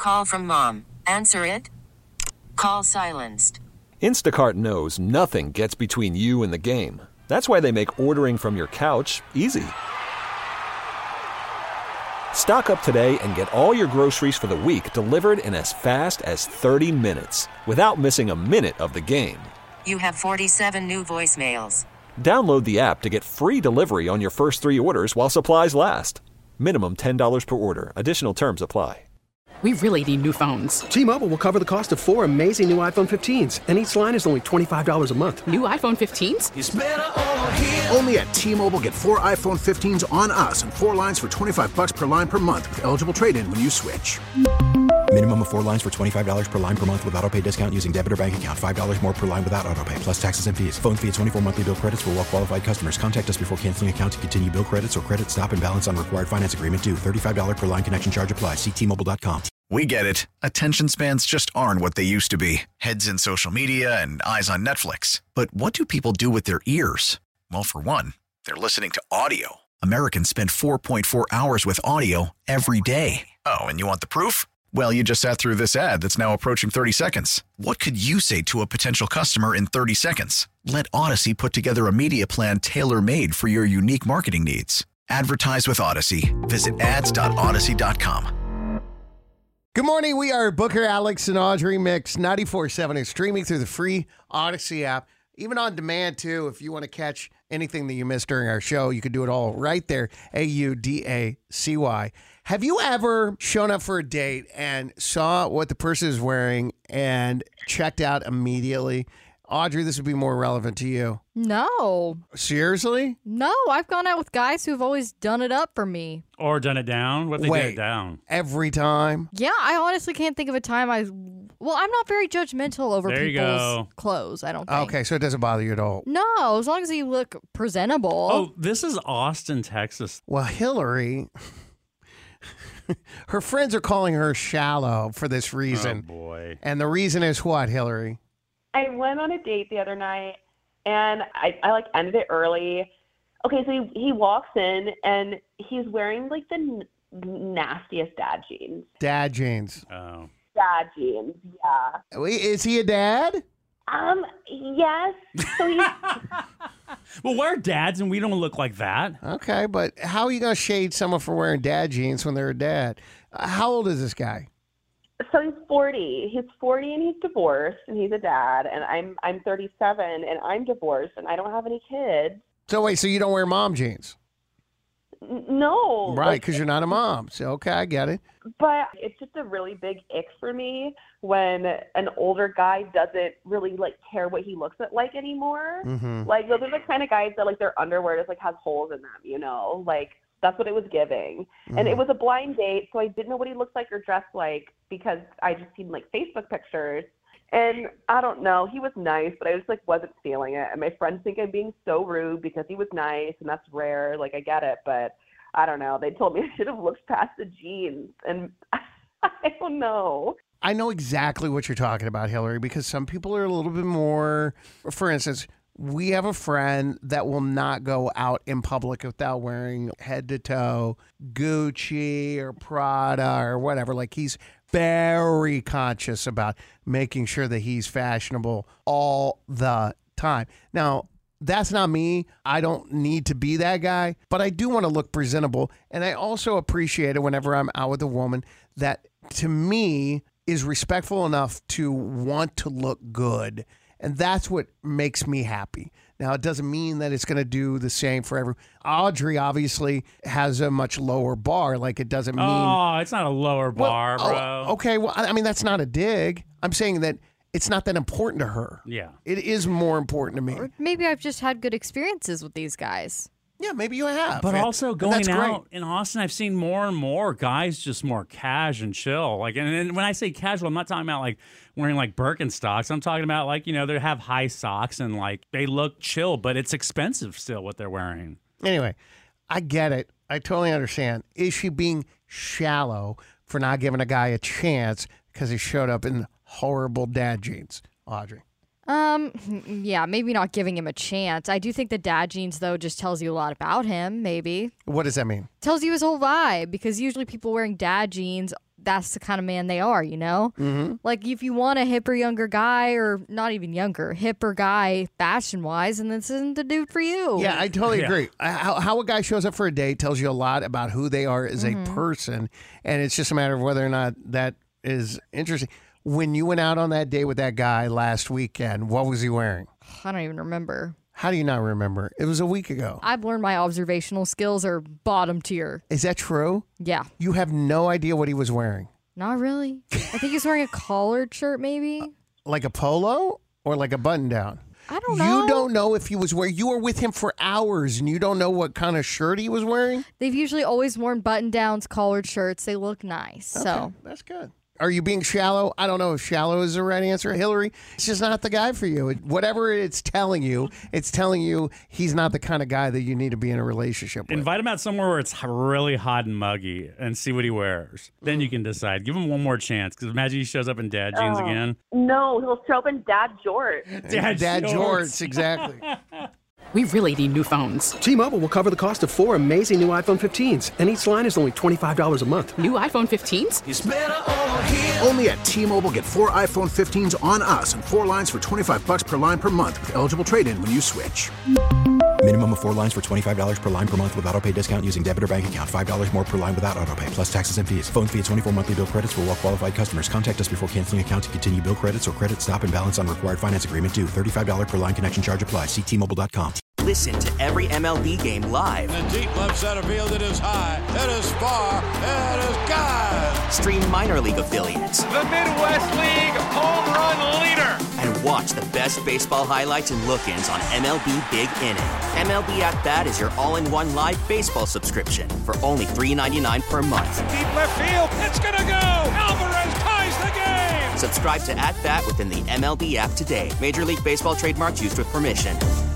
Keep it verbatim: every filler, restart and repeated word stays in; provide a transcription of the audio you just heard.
Call from mom. Answer it. Call silenced. Instacart knows nothing gets between you and the game. That's why they make ordering from your couch easy. Stock up today and get all your groceries for the week delivered in as fast as thirty minutes without missing a minute of the game. You have forty-seven new voicemails. Download the app to get free delivery on your first three orders while supplies last. Minimum ten dollars per order. Additional terms apply. We really need new phones. T-Mobile will cover the cost of four amazing new iPhone fifteens, and each line is only twenty-five dollars a month. New iPhone fifteens? It's better over here. Only at T-Mobile, get four iPhone fifteens on us and four lines for twenty-five bucks per line per month with eligible trade-in when you switch. Minimum of four lines for twenty-five dollars per line per month with autopay discount using debit or bank account. five dollars more per line without autopay, plus taxes and fees. Phone fee at twenty-four monthly bill credits for well-qualified customers. Contact us before canceling account to continue bill credits or credit stop and balance on required finance agreement due. thirty-five dollars per line connection charge applies. See T Mobile dot com. We get it. Attention spans just aren't what they used to be. Heads in social media and eyes on Netflix. But what do people do with their ears? Well, for one, they're listening to audio. Americans spend four point four hours with audio every day. Oh, and you want the proof? Well, you just sat through this ad that's now approaching thirty seconds. What could you say to a potential customer in thirty seconds? Let Odyssey put together a media plan tailor-made for your unique marketing needs. Advertise with Odyssey. Visit ads dot odyssey dot com. Good morning. We are Booker, Alex, and Audrey Mix ninety-four point seven is streaming through the free Odyssey app, even on demand, too. If you want to catch anything that you missed during our show, you can do it all right there, A U D A C Y. Have you ever shown up for a date and saw what the person is wearing and checked out immediately? Audrey, this would be more relevant to you. No. Seriously? No, I've gone out with guys who've always done it up for me. Or done it down? What if they Wait, did it down? Every time? Yeah, I honestly can't think of a time I... Well, I'm not very judgmental over There you people's go. clothes, I don't think. Okay, so it doesn't bother you at all. No, as long as you look presentable. Oh, this is Austin, Texas. Well, Hillary... her friends are calling her shallow for this reason. Oh, boy. And the reason is what, Hillary? I went on a date the other night, and I, I like, ended it early. Okay, so he, he walks in, and he's wearing, like, the n- nastiest dad jeans. Dad jeans. Oh. Dad jeans, yeah. Wait, is he a dad? Um, yes. So he's... Well, we're dads, and we don't look like that. Okay, but how are you going to shade someone for wearing dad jeans when they're a dad? Uh, how old is this guy? So he's forty. He's forty and he's divorced and he's a dad. And I'm I'm thirty-seven and I'm divorced and I don't have any kids. So wait, so you don't wear mom jeans? N- no. Right, because you're not a mom. So, okay, I get it. But it's just a really big ick for me when an older guy doesn't really, like, care what he looks like anymore. Mm-hmm. Like, those are the kind of guys that, like, their underwear just, like, has holes in them, you know? Like, that's what it was giving. Mm-hmm. And it was a blind date, so I didn't know what he looked like or dressed like because I just seen, like, Facebook pictures. And I don't know, he was nice, but I just, like, wasn't feeling it. And my friends think I'm being so rude because he was nice, and that's rare. Like, I get it, but I don't know. They told me I should have looked past the jeans, and I don't know. I know exactly what you're talking about, Hillary, because some people are a little bit more, for instance, we have a friend that will not go out in public without wearing head to toe Gucci or Prada or whatever. Like, he's very conscious about making sure that he's fashionable all the time. Now, that's not me. I don't need to be that guy, but I do want to look presentable. And I also appreciate it whenever I'm out with a woman that, to me, is respectful enough to want to look good. And that's what makes me happy. Now, it doesn't mean that it's going to do the same for everyone. Audrey obviously has a much lower bar. Like, it doesn't mean... Oh, it's not a lower bar, well, bro. Oh, okay, well, I mean, that's not a dig. I'm saying that it's not that important to her. Yeah. It is more important to me. Or maybe I've just had good experiences with these guys. Yeah, maybe you have. But also And going that's out great. in Austin, I've seen more and more guys just more cash and chill. Like, and, and when I say casual, I'm not talking about like wearing like Birkenstocks. I'm talking about like, you know, they have high socks and like they look chill, but it's expensive still what they're wearing. Anyway, I get it. I totally understand. Is she being shallow for not giving a guy a chance because he showed up in horrible dad jeans, Audrey? Um, yeah, maybe not giving him a chance. I do think the dad jeans, though, just tells you a lot about him, maybe. What does that mean? Tells you his whole vibe, because usually people wearing dad jeans, that's the kind of man they are, you know? Mm-hmm. Like, if you want a hipper younger guy, or not even younger, hipper guy fashion-wise, and this isn't the dude for you. Yeah, I totally Yeah. agree. How, how a guy shows up for a date tells you a lot about who they are as Mm-hmm. a person, and it's just a matter of whether or not that is interesting. When you went out on that date with that guy last weekend, what was he wearing? I don't even remember. How do you not remember? It was a week ago. I've learned my observational skills are bottom tier. Is that true? Yeah. You have no idea what he was wearing. Not really. I think he's wearing a collared shirt, maybe. Like a polo or like a button down? I don't know. You don't know if he was wearing. You were with him for hours, and you don't know what kind of shirt he was wearing. They've usually always worn button downs, collared shirts. They look nice. So Okay, that's good. Are you being shallow? I don't know if shallow is the right answer, Hillary. It's just not the guy for you. It, whatever it's telling you, it's telling you he's not the kind of guy that you need to be in a relationship with. Invite him out somewhere where it's really hot and muggy and see what he wears. Then you can decide. Give him one more chance. Because imagine he shows up in dad jeans Oh. again. No, he'll show up in dad jorts. Dad, Dad shorts. jorts, exactly. We really need new phones. T-Mobile will cover the cost of four amazing new iPhone fifteens, and each line is only twenty-five dollars a month. New iPhone fifteens? Only at T-Mobile, get four iPhone fifteens on us and four lines for twenty-five bucks per line per month with eligible trade-in when you switch. Minimum of four lines for twenty-five dollars per line per month with autopay discount using debit or bank account. five dollars more per line without autopay, plus taxes and fees. Phone fee at twenty-four monthly bill credits for well-qualified customers. Contact us before canceling account to continue bill credits or credit stop and balance on required finance agreement due. thirty-five dollars per line connection charge applies. See T Mobile dot com. Listen to every M L B game live. In the deep left center field, it is high, it is far, it is gone. Stream minor league affiliates. The Midwest League home run leader. And watch the best baseball highlights and look-ins on M L B Big Inning. M L B At Bat is your all-in-one live baseball subscription for only three dollars and ninety-nine cents per month. Deep left field, it's gonna go. Alvarez ties the game. Subscribe to At Bat within the M L B app today. Major League Baseball trademarks used with permission.